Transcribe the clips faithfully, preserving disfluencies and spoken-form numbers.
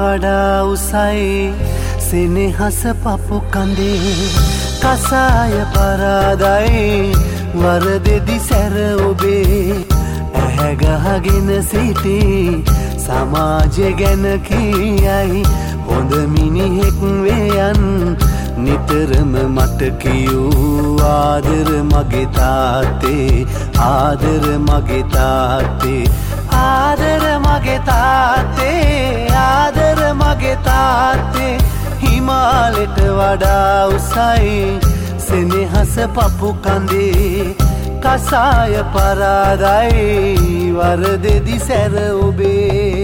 වඩා උසයි සෙනෙහස පපු කඳේ කසාය පරාදයි වරදෙදි සැර ඔබේ ඇහැ ගහගෙන සිටි සමාජය ගැන කියයි හොඳ මිනිහෙක් වේයන් නිතරම මට කියූ ආදර මගේ තාත්තේ ආදර මගේ තාත්තේ ආදර මගේ තාත්තේ ආදර මගේ තාත්තේ හිමාලෙට වඩා උසයි සෙනෙහස පපු කඳේ කසාය පරාදයි වරදෙදි සැර ඔබේ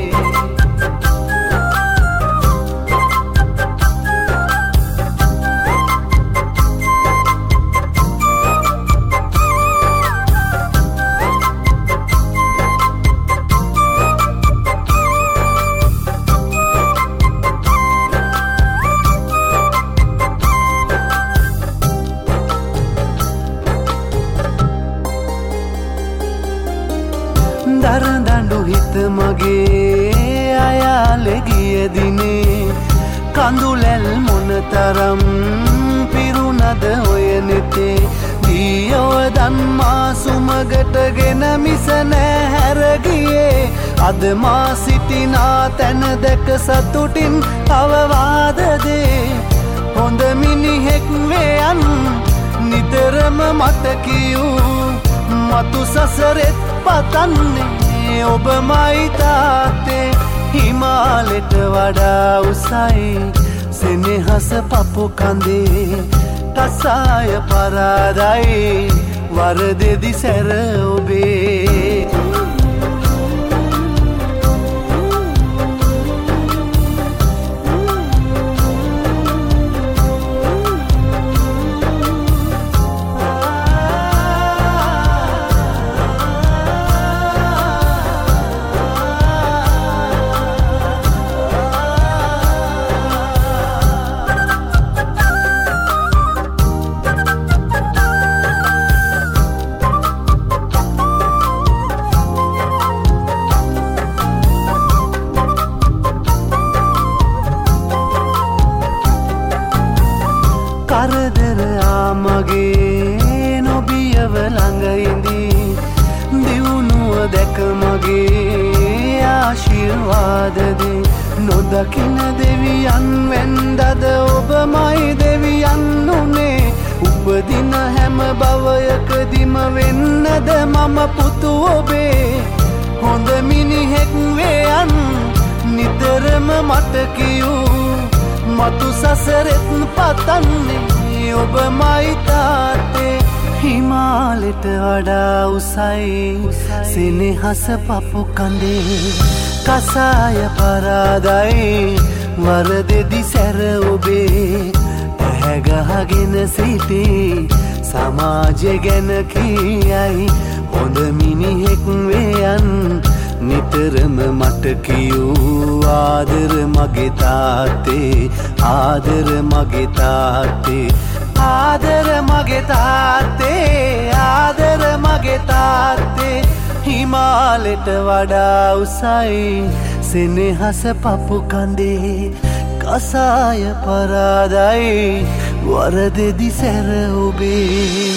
දරදඬු හිත මගේ අයාලෙ ගිය දිනේ කඳුලැල් මොනතරම් පිරුණද ඔය නෙතේ දියව දන්මා සුමගටගෙන මිස නැහැර ගියේ අද මා සිටිනා තැන දැක සතුටින් අවවාද දේ හොඳ මිනිහෙක් වේයන් නිතරම මට කියූ මතු සසරෙත් පතන්නේ ඔබමයි තාත්තේ හිමාලෙට වඩා උසයි සෙනෙහස පපු කඳේ කසාය පරාදයි වරදෙදි සැර ඔබේ කරදර ආමගේ නොබියව ළඟ ඉඳී දියුණුව දැක මගේ ආශිර්වාද දේ නොදකින දෙවියන් වෙන්දද ඔබමයි දෙවියන් උනේ උපදින හැම භවයකදීම වෙන්නද මම පුතු ඔබේ හොඳ මිනිහෙක් වේයන් නිතරම මට කියූ මතු සසරෙත් පතන්නේ ඔබමයි තාත්තේ හිමාලෙට වඩා උසයි සෙනෙහස පපු කඳේ කසාය පරාදයි වරදෙදි සැර ඔබේ ඇහැ ගහගෙන සිටි සමාජය ගැන කියයි හොඳ මිනිහෙක් වේයන් නිතරම මට කියූ ආදර මගේ තාත්තේ ආදර මගේ තාත්තේ ආදර මගේ තාත්තේ ආදර මගේ තාත්තේ හිමාලෙට වඩා උසයි සෙනෙහස පපු කඳේ කසාය පරාදයි වරදෙදි සැර ඔබේ